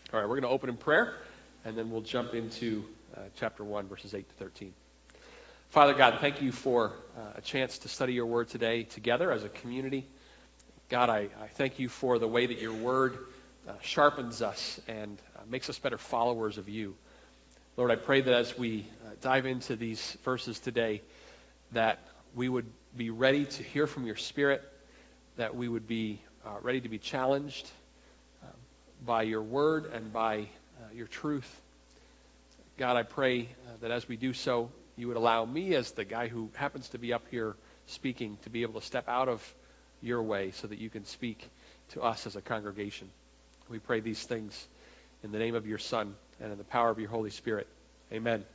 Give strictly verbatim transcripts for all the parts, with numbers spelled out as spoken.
All right, we're going to open in prayer, and then we'll jump into uh, chapter one, verses eight to thirteen. Father God, thank you for uh, a chance to study your word today together as a community. God, I, I thank you for the way that your word uh, sharpens us and uh, makes us better followers of you. Lord, I pray that as we uh, dive into these verses today, that we would be ready to hear from your Spirit, that we would be uh, ready to be challenged uh, by your word and by uh, your truth. God, I pray uh, that as we do so, you would allow me, as the guy who happens to be up here speaking, to be able to step out of your way so that you can speak to us as a congregation. We pray these things in the name of your Son and in the power of your Holy Spirit. Amen.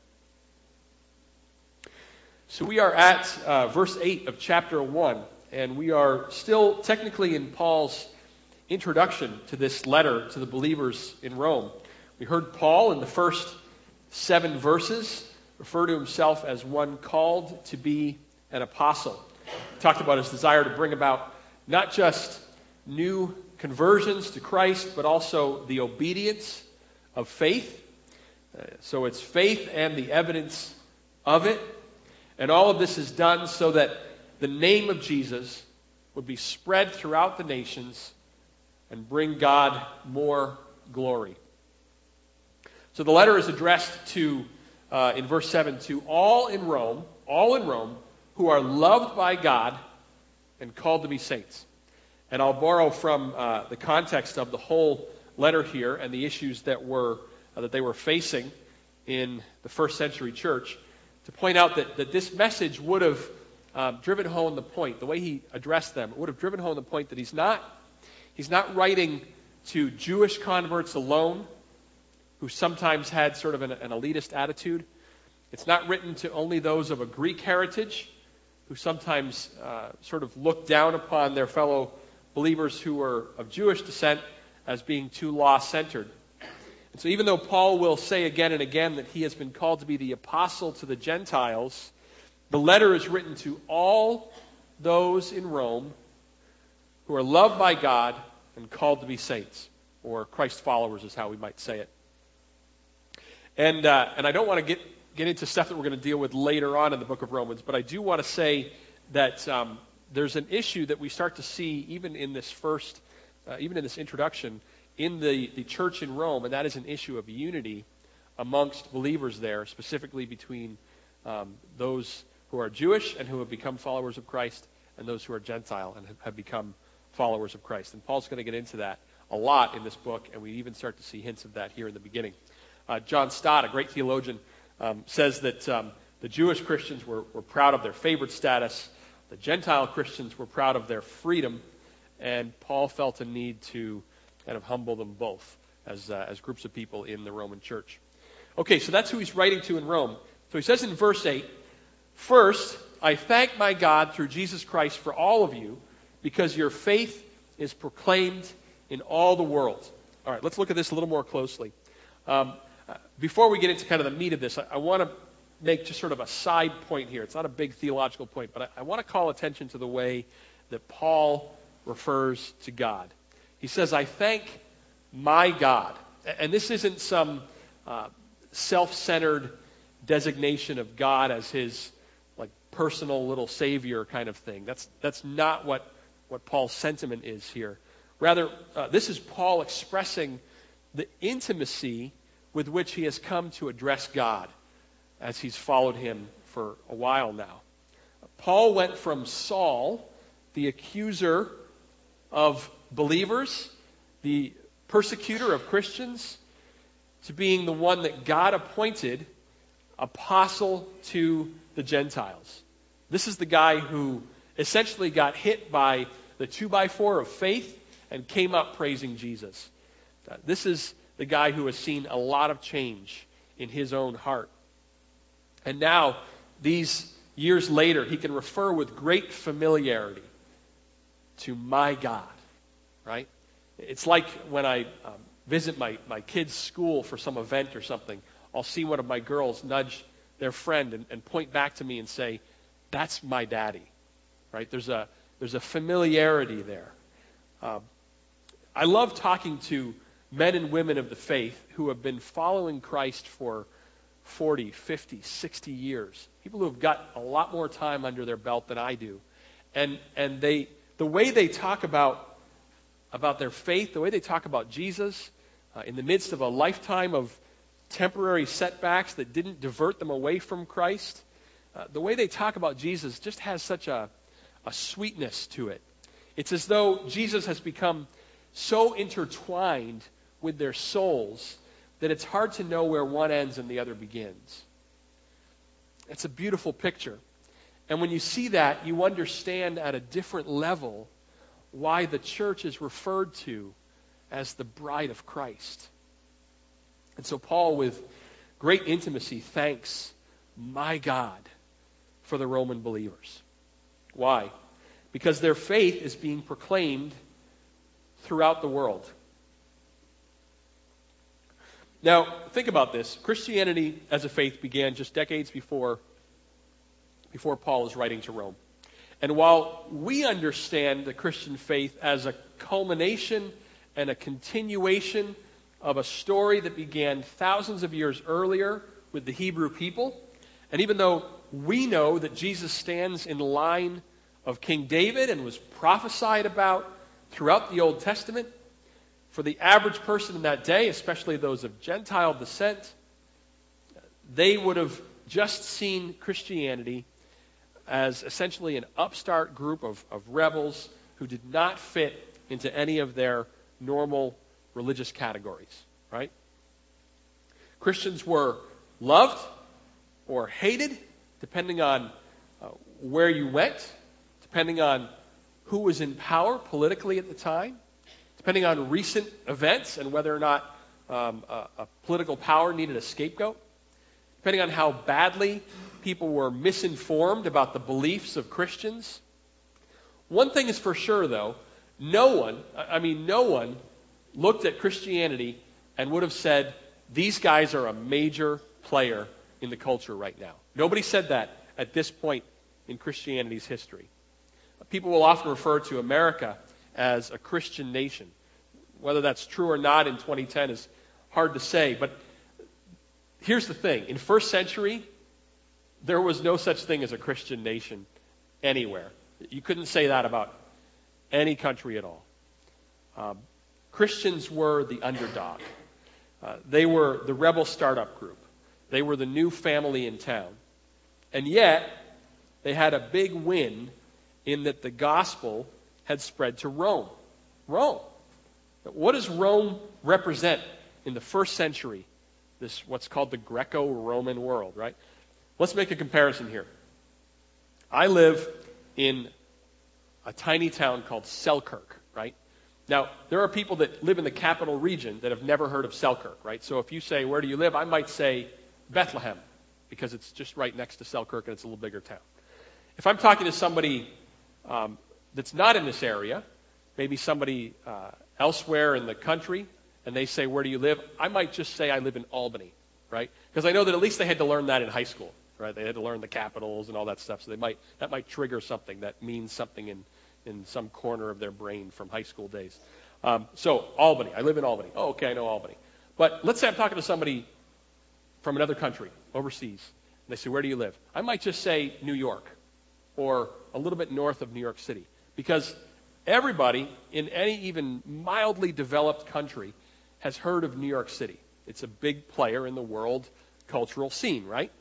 So we are at uh, verse eight of chapter one, and we are still technically in Paul's introduction to this letter to the believers in Rome. We heard Paul in the first seven verses refer to himself as one called to be an apostle. He talked about his desire to bring about not just new conversions to Christ, but also the obedience of faith. Uh, so it's faith and the evidence of it. And all of this is done so that the name of Jesus would be spread throughout the nations and bring God more glory. So the letter is addressed to, uh, in verse seven, to all in Rome, all in Rome, who are loved by God and called to be saints. And I'll borrow from uh, the context of the whole letter here and the issues that were uh, that they were facing in the first century church to point out that, that this message would have um, driven home the point, the way he addressed them, would have driven home the point that he's not he's not writing to Jewish converts alone, who sometimes had sort of an, an elitist attitude. It's not written to only those of a Greek heritage, who sometimes uh, sort of looked down upon their fellow believers who were of Jewish descent as being too law-centered. And so even though Paul will say again and again that he has been called to be the apostle to the Gentiles, the letter is written to all those in Rome who are loved by God and called to be saints, or Christ followers is how we might say it. And uh, and I don't want to get, get into stuff that we're going to deal with later on in the book of Romans, but I do want to say that um, there's an issue that we start to see even in this first, uh, even in this introduction, in the, the church in Rome, and that is an issue of unity amongst believers there, specifically between um, those who are Jewish and who have become followers of Christ, and those who are Gentile and have become followers of Christ. And Paul's going to get into that a lot in this book, and we even start to see hints of that here in the beginning. Uh, John Stott, a great theologian, um, says that um, the Jewish Christians were, were proud of their favored status, the Gentile Christians were proud of their freedom, and Paul felt a need to kind of humble them both as uh, as groups of people in the Roman church. Okay, so that's who he's writing to in Rome. So he says in verse eight, "First, I thank my God through Jesus Christ for all of you, because your faith is proclaimed in all the world." All right, let's look at this a little more closely. Um, before we get into kind of the meat of this, I, I want to make just sort of a side point here. It's not a big theological point, but I, I want to call attention to the way that Paul refers to God. He says, "I thank my God." And this isn't some uh, self-centered designation of God as his like personal little savior kind of thing. That's that's not what, what Paul's sentiment is here. Rather, uh, this is Paul expressing the intimacy with which he has come to address God as he's followed him for a while now. Paul went from Saul, the accuser of believers, the persecutor of Christians, to being the one that God appointed apostle to the Gentiles. This is the guy who essentially got hit by the two by four of faith and came up praising Jesus. Uh, this is the guy who has seen a lot of change in his own heart. And now, these years later, he can refer with great familiarity to my God, right? It's like when I um, visit my, my kid's school for some event or something, I'll see one of my girls nudge their friend and, and point back to me and say, "That's my daddy," right? There's a, there's a familiarity there. Um, I love talking to men and women of the faith who have been following Christ for forty, fifty, sixty years. People who have got a lot more time under their belt than I do. And and they the way they talk about about their faith, the way they talk about Jesus, uh, in the midst of a lifetime of temporary setbacks that didn't divert them away from Christ, uh, the way they talk about Jesus just has such a, a sweetness to it. It's as though Jesus has become so intertwined with their souls that it's hard to know where one ends and the other begins. It's a beautiful picture. And when you see that, you understand at a different level why the church is referred to as the bride of Christ. And so Paul, with great intimacy, thanks my God for the Roman believers. Why? Because their faith is being proclaimed throughout the world. Now, think about this. Christianity as a faith began just decades before, before Paul is writing to Rome. And while we understand the Christian faith as a culmination and a continuation of a story that began thousands of years earlier with the Hebrew people, and even though we know that Jesus stands in the line of King David and was prophesied about throughout the Old Testament, for the average person in that day, especially those of Gentile descent, they would have just seen Christianity as essentially an upstart group of, of rebels who did not fit into any of their normal religious categories, right? Christians were loved or hated, depending on uh, where you went, depending on who was in power politically at the time, depending on recent events and whether or not um, a, a political power needed a scapegoat, depending on how badly people were misinformed about the beliefs of Christians. One thing is for sure, though, no one, I mean, no one looked at Christianity and would have said, these guys are a major player in the culture right now. Nobody said that at this point in Christianity's history. People will often refer to America as a Christian nation. Whether that's true or not in twenty ten is hard to say, but here's the thing. In first century, there was no such thing as a Christian nation anywhere. You couldn't say that about any country at all. Um, Christians were the underdog. Uh, they were the rebel startup group. They were the new family in town. And yet, they had a big win in that the gospel had spread to Rome. Rome. What does Rome represent in the first century? This, what's called the Greco-Roman world, right? Let's make a comparison here. I live in a tiny town called Selkirk, right? Now, there are people that live in the capital region that have never heard of Selkirk, right? So if you say, where do you live? I might say Bethlehem, because it's just right next to Selkirk and it's a little bigger town. If I'm talking to somebody um, that's not in this area, maybe somebody uh, elsewhere in the country, and they say, where do you live? I might just say I live in Albany, right? Because I know that at least they had to learn that in high school, right? They had to learn the capitals and all that stuff, so they might that might trigger something that means something in, in some corner of their brain from high school days. Um, so, Albany. I live in Albany. Oh, okay, I know Albany. But let's say I'm talking to somebody from another country, overseas, and they say, where do you live? I might just say New York, or a little bit north of New York City, because everybody in any even mildly developed country has heard of New York City. It's a big player in the world cultural scene, right?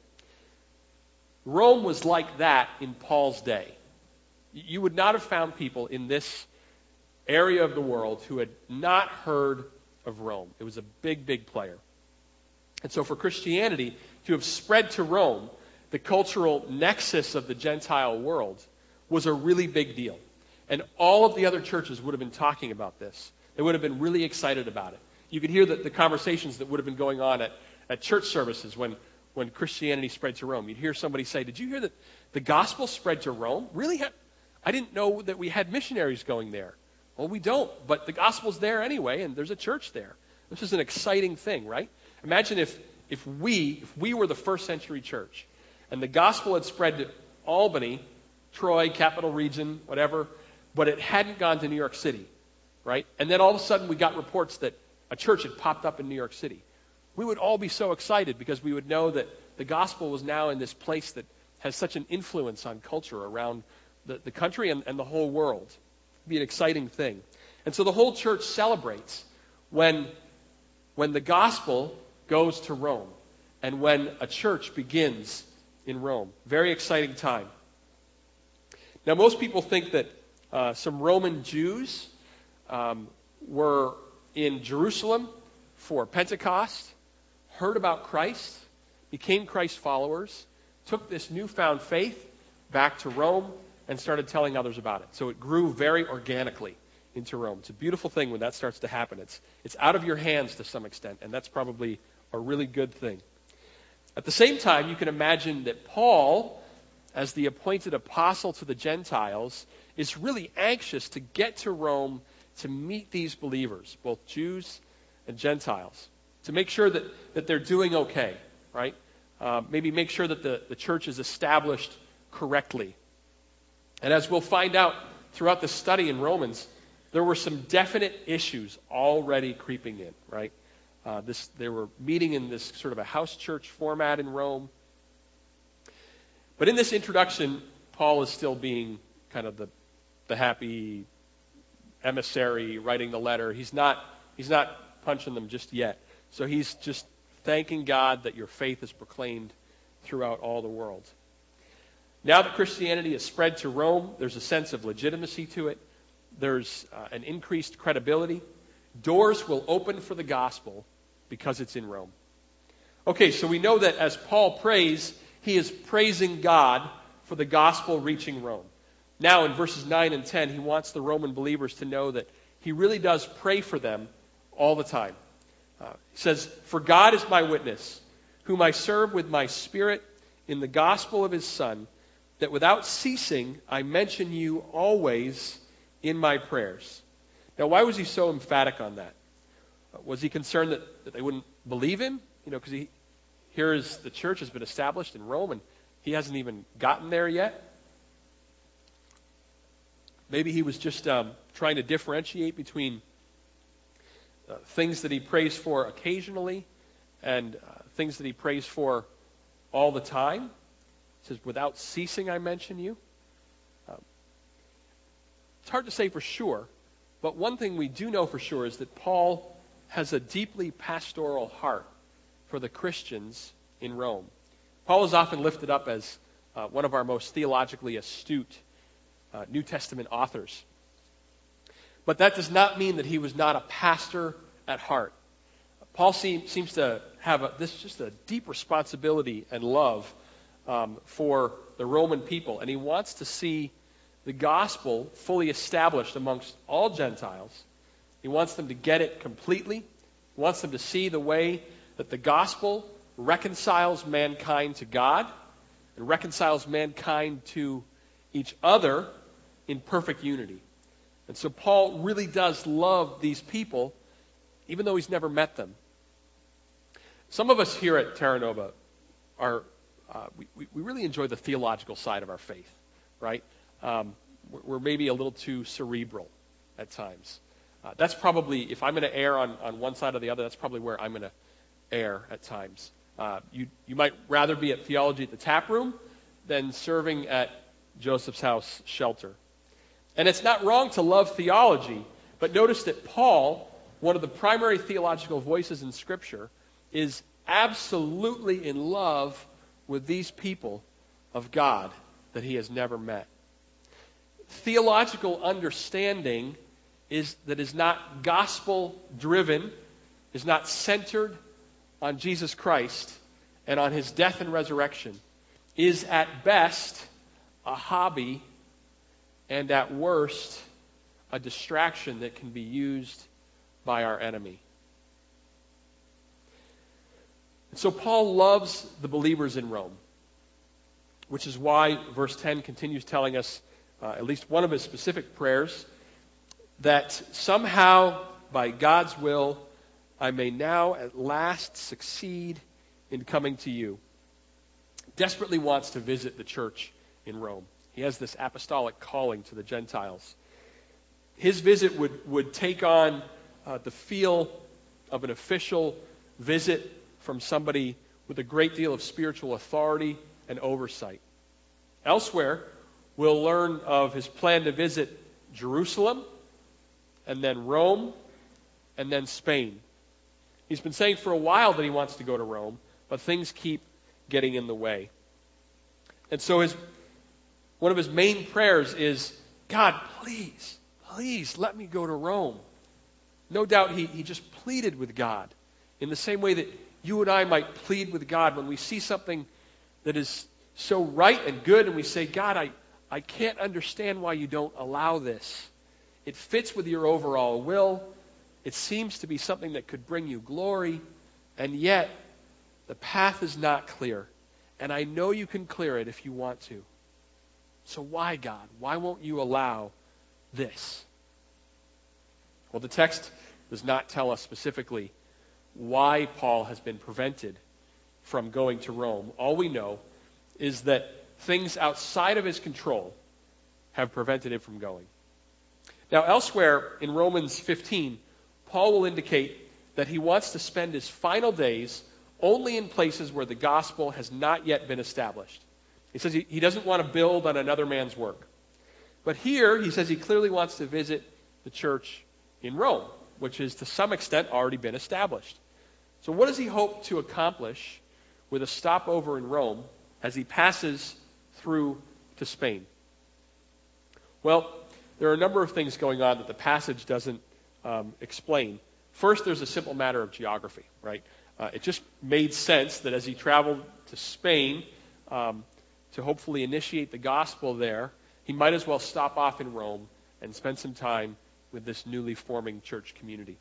Rome was like that in Paul's day. You would not have found people in this area of the world who had not heard of Rome. It was a big, big player. And so for Christianity to have spread to Rome, the cultural nexus of the Gentile world, was a really big deal. And all of the other churches would have been talking about this. They would have been really excited about it. You could hear the, the conversations that would have been going on at, at church services when, when Christianity spread to Rome. You'd hear somebody say, did you hear that the gospel spread to Rome? Really? I didn't know that we had missionaries going there. Well, we don't, but the gospel's there anyway, and there's a church there. This is an exciting thing, right? Imagine if, if we if we were the first century church, and the gospel had spread to Albany, Troy, capital region, whatever, but it hadn't gone to New York City, right? And then all of a sudden we got reports that a church had popped up in New York City, we would all be so excited because we would know that the gospel was now in this place that has such an influence on culture around the, the country and, and the whole world. It'd be an exciting thing. And so the whole church celebrates when, when the gospel goes to Rome and when a church begins in Rome. Very exciting time. Now, most people think that uh, some Roman Jews um, were in Jerusalem for Pentecost, heard about Christ, became Christ followers, took this newfound faith back to Rome, and started telling others about it. So it grew very organically into Rome. It's a beautiful thing when that starts to happen. It's, it's out of your hands to some extent, and that's probably a really good thing. At the same time, you can imagine that Paul, as the appointed apostle to the Gentiles, is really anxious to get to Rome to meet these believers, both Jews and Gentiles, to make sure that, that they're doing okay, right? Uh, maybe make sure that the, the church is established correctly. And as we'll find out throughout the study in Romans, there were some definite issues already creeping in, right? Uh, this, they were meeting in this sort of a house church format in Rome. But in this introduction, Paul is still being kind of the, the happy emissary writing the letter. He's not, he's not punching them just yet. So he's just thanking God that your faith is proclaimed throughout all the world. Now that Christianity has spread to Rome, there's a sense of legitimacy to it. There's uh, an increased credibility. Doors will open for the gospel because it's in Rome. Okay, so we know that as Paul prays, he is praising God for the gospel reaching Rome. Now in verses nine and ten, he wants the Roman believers to know that he really does pray for them all the time. Uh, he says, "For God is my witness, whom I serve with my spirit in the gospel of his Son, that without ceasing I mention you always in my prayers." Now, why was he so emphatic on that? Uh, was he concerned that, that they wouldn't believe him? You know, because he here is the church has been established in Rome, and he hasn't even gotten there yet. Maybe he was just um, trying to differentiate between uh, things that he prays for occasionally and uh, things that he prays for all the time. He says, "Without ceasing I mention you." Um, it's hard to say for sure, but one thing we do know for sure is that Paul has a deeply pastoral heart for the Christians in Rome. Paul is often lifted up as uh, one of our most theologically astute uh, New Testament authors. But that does not mean that he was not a pastor at heart. Paul seem, seems to have a, this just a deep responsibility and love um, for the Roman people, and he wants to see the gospel fully established amongst all Gentiles. He wants them to get it completely. He wants them to see the way that the gospel reconciles mankind to God and reconciles mankind to each other in perfect unity. And so Paul really does love these people, even though he's never met them. Some of us here at Terra Nova are, uh, we, we really enjoy the theological side of our faith, right? Um, we're maybe a little too cerebral at times. Uh, that's probably, if I'm going to err on, on one side or the other, that's probably where I'm going to err at times. Uh, you, you might rather be at theology at the tap room than serving at Joseph's House shelter. And it's not wrong to love theology, but notice that Paul, one of the primary theological voices in Scripture, is absolutely in love with these people of God that he has never met. Theological understanding is that is not gospel-driven, is not centered on Jesus Christ and on his death and resurrection, is at best a hobby and at worst a distraction that can be used by our enemy. And so Paul loves the believers in Rome, which is why verse ten continues telling us, uh, at least one of his specific prayers, that somehow, by God's will, I may now at last succeed in coming to you. Desperately wants to visit the church in Rome. He has this apostolic calling to the Gentiles. His visit would, would take on uh, the feel of an official visit from somebody with a great deal of spiritual authority and oversight. Elsewhere, we'll learn of his plan to visit Jerusalem, and then Rome, and then Spain. He's been saying for a while that he wants to go to Rome, but things keep getting in the way. And so his one of his main prayers is, God, please, please let me go to Rome. No doubt he, he just pleaded with God in the same way that you and I might plead with God when we see something that is so right and good and we say, God, I, I can't understand why you don't allow this. It fits with your overall will. It seems to be something that could bring you glory, and yet the path is not clear. And I know you can clear it if you want to. So why, God? Why won't you allow this? Well, the text does not tell us specifically why Paul has been prevented from going to Rome. All we know is that things outside of his control have prevented him from going. Now, elsewhere in Romans fifteen, Paul will indicate that he wants to spend his final days only in places where the gospel has not yet been established. He says he, he doesn't want to build on another man's work. But here, he says he clearly wants to visit the church in Rome, which has to some extent already been established. So what does he hope to accomplish with a stopover in Rome as he passes through to Spain? Well, there are a number of things going on that the passage doesn't um, explain. First, there's a simple matter of geography, right? Uh, it just made sense that as he traveled to Spain um, to hopefully initiate the gospel there, he might as well stop off in Rome and spend some time with this newly forming church community.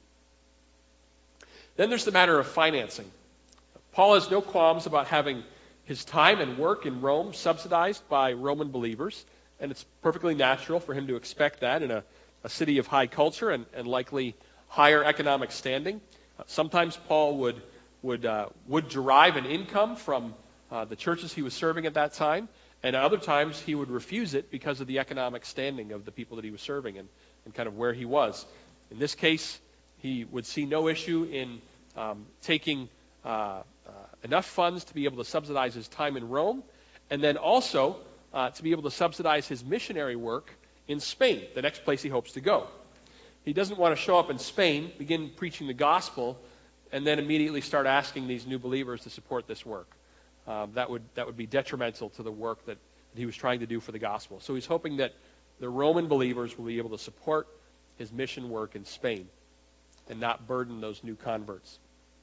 Then there's the matter of financing. Paul has no qualms about having his time and work in Rome subsidized by Roman believers, and it's perfectly natural for him to expect that in a, a city of high culture and, and likely higher economic standing. Uh, sometimes Paul would would uh, would derive an income from uh, the churches he was serving at that time, and at other times he would refuse it because of the economic standing of the people that he was serving and, and kind of where he was. In this case, he would see no issue in um, taking uh, uh, enough funds to be able to subsidize his time in Rome, and then also uh, to be able to subsidize his missionary work in Spain, the next place he hopes to go. He doesn't want to show up in Spain, begin preaching the gospel, and then immediately start asking these new believers to support this work. Um, that would that would be detrimental to the work that, that he was trying to do for the gospel. So he's hoping that the Roman believers will be able to support his mission work in Spain and not burden those new converts.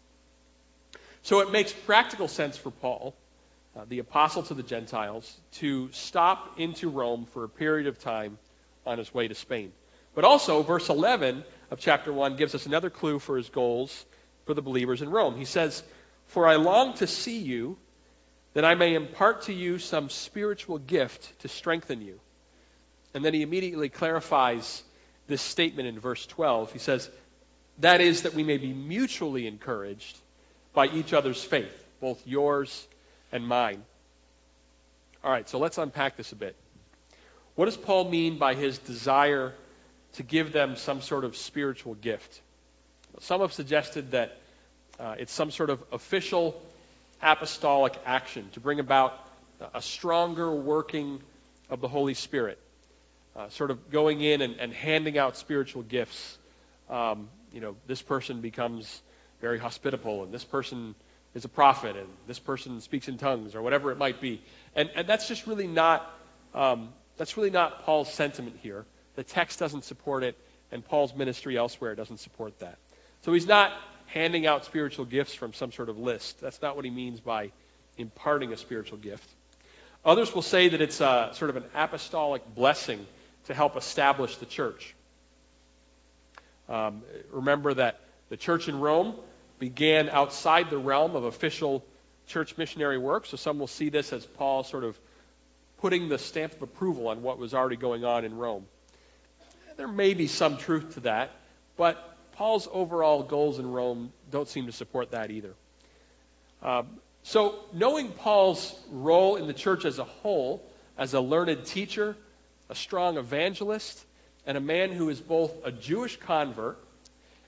So it makes practical sense for Paul, uh, the apostle to the Gentiles, to stop into Rome for a period of time on his way to Spain. But also, verse eleven of chapter one gives us another clue for his goals for the believers in Rome. He says, "For I long to see you, that I may impart to you some spiritual gift to strengthen you." And then he immediately clarifies this statement in verse twelve. He says, "That is, that we may be mutually encouraged by each other's faith, both yours and mine." All right, so let's unpack this a bit. What does Paul mean by his desire to give them some sort of spiritual gift? Some have suggested that uh, it's some sort of official apostolic action to bring about a stronger working of the Holy Spirit, uh, sort of going in and, and handing out spiritual gifts. Um, you know, this person becomes very hospitable, and this person is a prophet, and this person speaks in tongues, or whatever it might be. And, and that's just really not um, that's really not Paul's sentiment here. The text doesn't support it, and Paul's ministry elsewhere doesn't support that. So he's not handing out spiritual gifts from some sort of list. That's not what he means by imparting a spiritual gift. Others will say that it's a, sort of an apostolic blessing to help establish the church. Um, remember that the church in Rome began outside the realm of official church missionary work, so some will see this as Paul sort of putting the stamp of approval on what was already going on in Rome. There may be some truth to that, but Paul's overall goals in Rome don't seem to support that either. Um, so knowing Paul's role in the church as a whole, as a learned teacher, a strong evangelist, and a man who is both a Jewish convert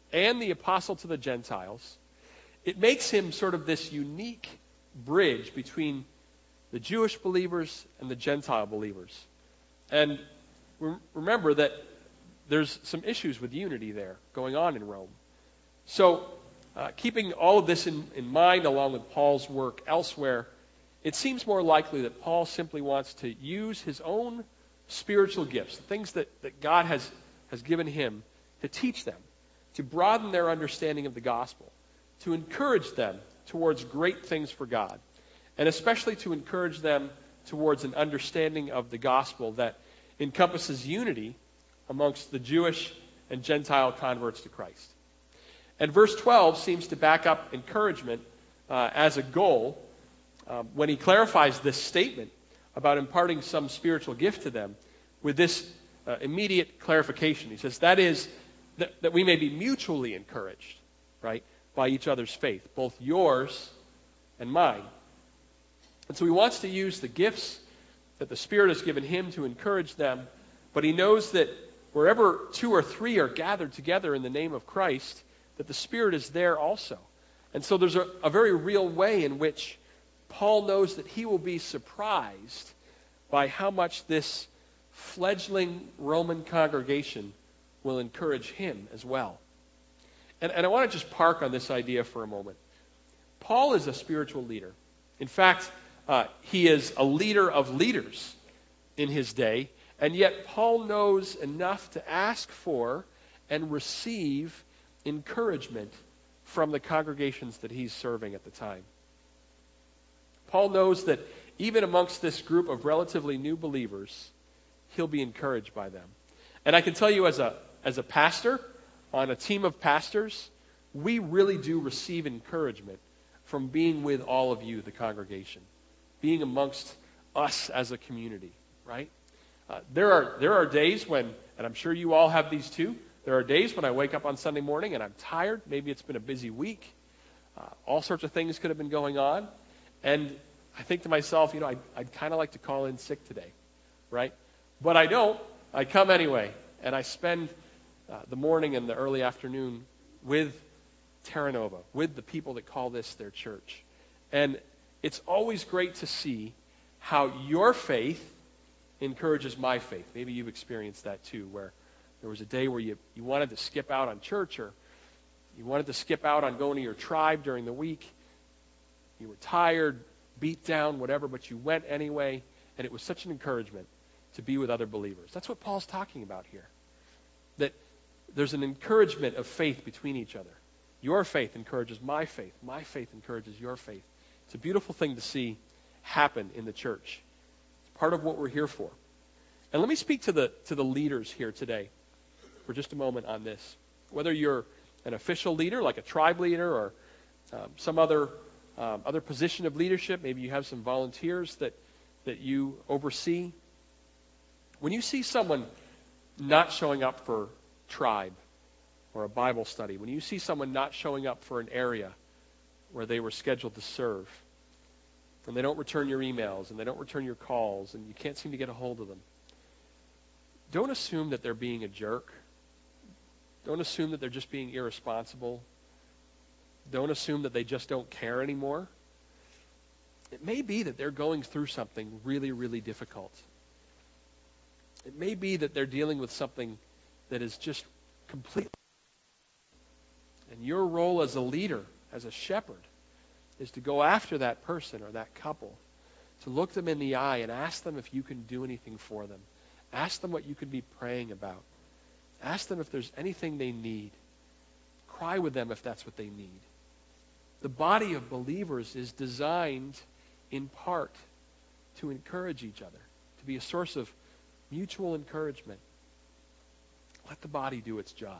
and the apostle to the Gentiles, it makes him sort of this unique bridge between the Jewish believers and the Gentile believers. And re- remember that there's some issues with unity there going on in Rome. So, uh, keeping all of this in, in mind, along with Paul's work elsewhere, it seems more likely that Paul simply wants to use his own spiritual gifts, the things that, that God has, has given him, to teach them, to broaden their understanding of the gospel, to encourage them towards great things for God, and especially to encourage them towards an understanding of the gospel that encompasses unity amongst the Jewish and Gentile converts to Christ. And verse twelve seems to back up encouragement uh, as a goal um, when he clarifies this statement about imparting some spiritual gift to them with this uh, immediate clarification. He says, that is, that, that we may be mutually encouraged, right, by each other's faith, both yours and mine. And so he wants to use the gifts that the Spirit has given him to encourage them, but he knows that wherever two or three are gathered together in the name of Christ, that the Spirit is there also. And so there's a, a very real way in which Paul knows that he will be surprised by how much this fledgling Roman congregation will encourage him as well. And, and I want to just park on this idea for a moment. Paul is a spiritual leader. In fact, uh, he is a leader of leaders in his day, and yet Paul knows enough to ask for and receive encouragement from the congregations that he's serving at the time. Paul knows that even amongst this group of relatively new believers, he'll be encouraged by them. And I can tell you as a as a pastor, on a team of pastors, we really do receive encouragement from being with all of you, the congregation, being amongst us as a community, right? Uh, there are there are days when, and I'm sure you all have these too, there are days when I wake up on Sunday morning and I'm tired. Maybe it's been a busy week. Uh, all sorts of things could have been going on. And I think to myself, you know, I'd, I'd kind of like to call in sick today, right? But I don't. I come anyway, and I spend uh, the morning and the early afternoon with Terra Nova, with the people that call this their church. And it's always great to see how your faith encourages my faith. Maybe you've experienced that too, where there was a day where you, you wanted to skip out on church, or you wanted to skip out on going to your tribe during the week. You were tired, beat down, whatever, but you went anyway, and it was such an encouragement to be with other believers. That's what Paul's talking about here. That there's an encouragement of faith between each other. Your faith encourages my faith. My faith encourages your faith. It's a beautiful thing to see happen in the church. It's part of what we're here for. And let me speak to the to the leaders here today for just a moment on this. Whether you're an official leader, like a tribe leader, or um, some other um, other position of leadership, maybe you have some volunteers that that you oversee. When you see someone not showing up for tribe or a Bible study, when you see someone not showing up for an area where they were scheduled to serve, and they don't return your emails, and they don't return your calls, and you can't seem to get a hold of them, don't assume that they're being a jerk. Don't assume that they're just being irresponsible. Don't assume that they just don't care anymore. It may be that they're going through something really, really difficult. It may be that they're dealing with something that is just completely. And your role as a leader, as a shepherd, is to go after that person or that couple, to look them in the eye and ask them if you can do anything for them. Ask them what you could be praying about. Ask them if there's anything they need. Cry with them if that's what they need. The body of believers is designed in part to encourage each other, to be a source of mutual encouragement. Let the body do its job.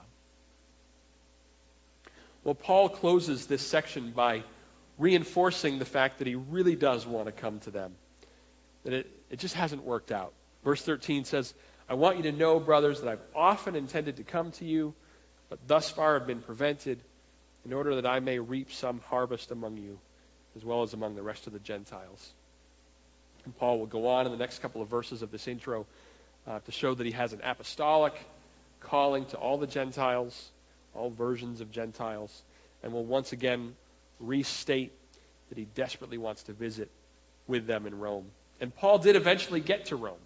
Well, Paul closes this section by reinforcing the fact that he really does want to come to them, that it, it just hasn't worked out. Verse thirteen says, I want you to know, brothers, that I've often intended to come to you, but thus far have been prevented, in order that I may reap some harvest among you, as well as among the rest of the Gentiles. And Paul will go on in the next couple of verses of this intro uh, to show that he has an apostolic calling to all the Gentiles, all versions of Gentiles, and will once again restate that he desperately wants to visit with them in Rome. And Paul did eventually get to Rome.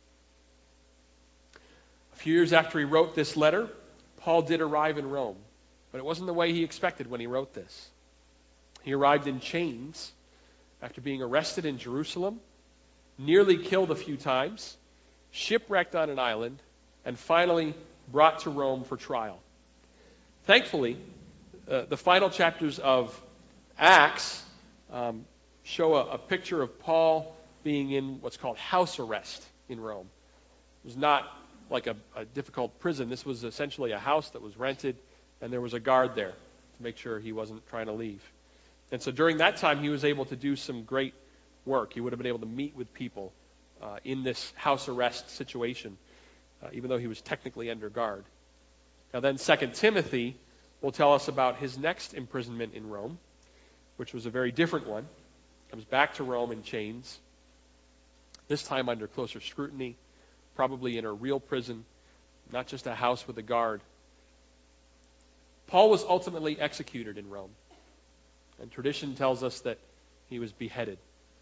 A few years after he wrote this letter, Paul did arrive in Rome, but it wasn't the way he expected when he wrote this. He arrived in chains after being arrested in Jerusalem, nearly killed a few times, shipwrecked on an island, and finally brought to Rome for trial. Thankfully, uh, the final chapters of Acts um, show a, a picture of Paul being in what's called house arrest in Rome. It was not like a, a difficult prison. This was essentially a house that was rented, and there was a guard there to make sure he wasn't trying to leave. And so during that time, he was able to do some great work. He would have been able to meet with people uh, in this house arrest situation, uh, even though he was technically under guard. Now then, Second Timothy will tell us about his next imprisonment in Rome, which was a very different one. He comes back to Rome in chains, this time under closer scrutiny, probably in a real prison, not just a house with a guard. Paul was ultimately executed in Rome, and tradition tells us that he was beheaded.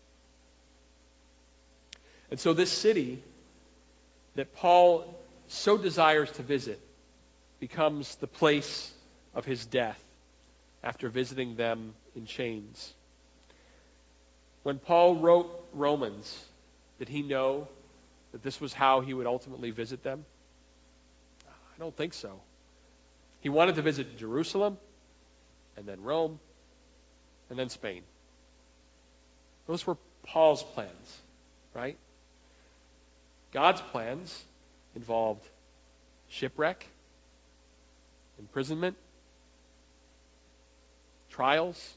And so this city that Paul so desires to visit becomes the place of his death after visiting them in chains. When Paul wrote Romans, did he know that this was how he would ultimately visit them? I don't think so. He wanted to visit Jerusalem, and then Rome, and then Spain. Those were Paul's plans, right? God's plans involved shipwreck, imprisonment, trials.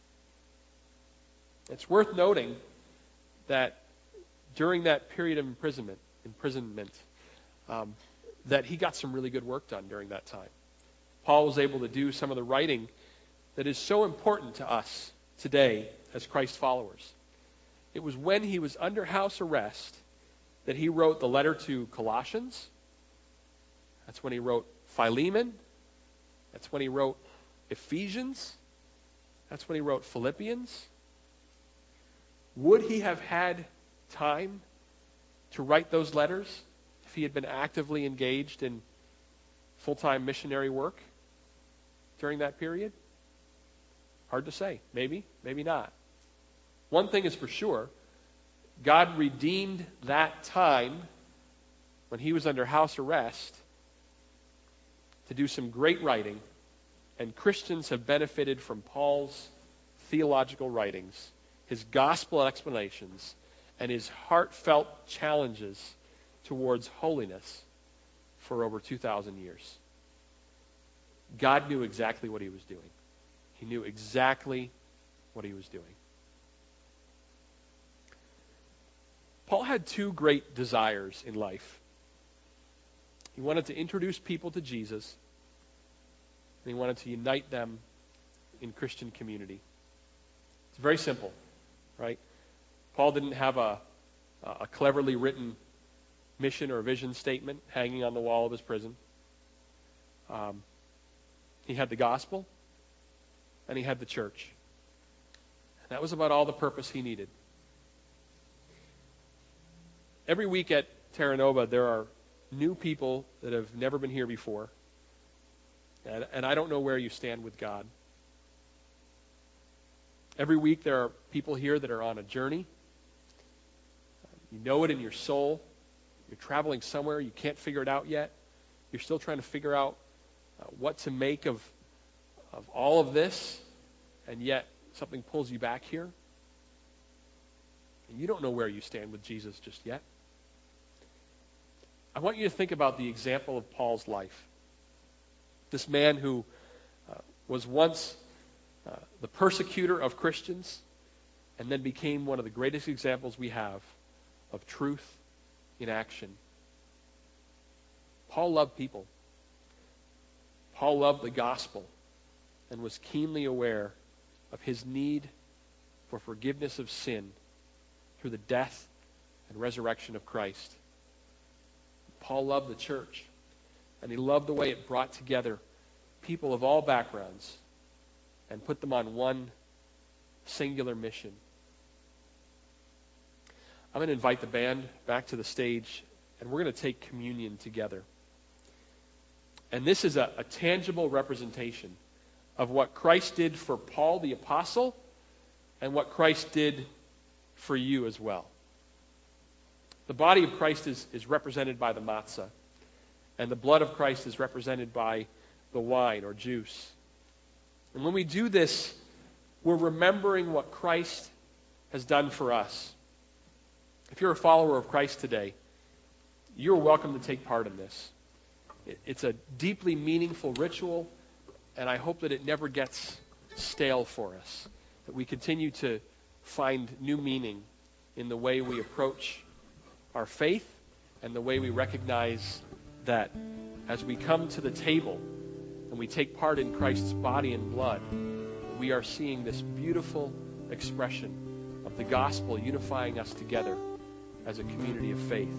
It's worth noting that during that period of imprisonment, imprisonment, um, that he got some really good work done during that time. Paul was able to do some of the writing that is so important to us today as Christ followers. It was when he was under house arrest that he wrote the letter to Colossians. That's when he wrote Philemon. That's when he wrote Ephesians. That's when he wrote Philippians. Would he have had time to write those letters if he had been actively engaged in full-time missionary work during that period? Hard to say. Maybe, maybe not. One thing is for sure, God redeemed that time when he was under house arrest to do some great writing, and Christians have benefited from Paul's theological writings, his gospel explanations, and his heartfelt challenges towards holiness for over two thousand years. God knew exactly what he was doing. He knew exactly what he was doing. Paul had two great desires in life. He wanted to introduce people to Jesus, and he wanted to unite them in Christian community. It's very simple, right? Paul didn't have a, a cleverly written mission or vision statement hanging on the wall of his prison. Um, he had the gospel, and he had the church. And that was about all the purpose he needed. Every week at Terra Nova, there are new people that have never been here before. And, and I don't know where you stand with God. Every week there are people here that are on a journey. You know it in your soul. You're traveling somewhere. You can't figure it out yet. You're still trying to figure out uh, what to make of, of all of this. And yet something pulls you back here. And you don't know where you stand with Jesus just yet. I want you to think about the example of Paul's life. This man who uh, was once uh, the persecutor of Christians and then became one of the greatest examples we have of truth in action. Paul loved people. Paul loved the gospel and was keenly aware of his need for forgiveness of sin through the death and resurrection of Christ. Paul loved the church, and he loved the way it brought together people of all backgrounds and put them on one singular mission. I'm going to invite the band back to the stage, and we're going to take communion together. And this is a, a tangible representation of what Christ did for Paul the apostle and what Christ did for you as well. The body of Christ is, is represented by the matzah, and the blood of Christ is represented by the wine or juice. And when we do this, we're remembering what Christ has done for us. If you're a follower of Christ today, you're welcome to take part in this. It, it's a deeply meaningful ritual, and I hope that it never gets stale for us, that we continue to find new meaning in the way we approach our faith and the way we recognize that as we come to the table and we take part in Christ's body and blood, we are seeing this beautiful expression of the gospel unifying us together as a community of faith.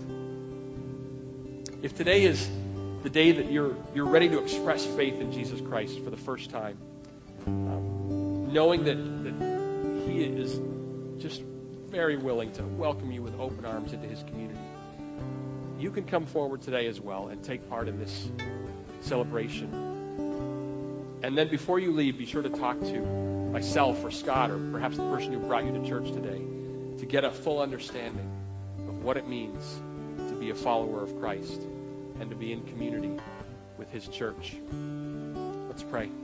If today is the day that you're you're ready to express faith in Jesus Christ for the first time, um, knowing that, that He is just very willing to welcome you with open arms into His community, you can come forward today as well and take part in this celebration. And then before you leave, be sure to talk to myself or Scott or perhaps the person who brought you to church today to get a full understanding of what it means to be a follower of Christ and to be in community with His church. Let's pray.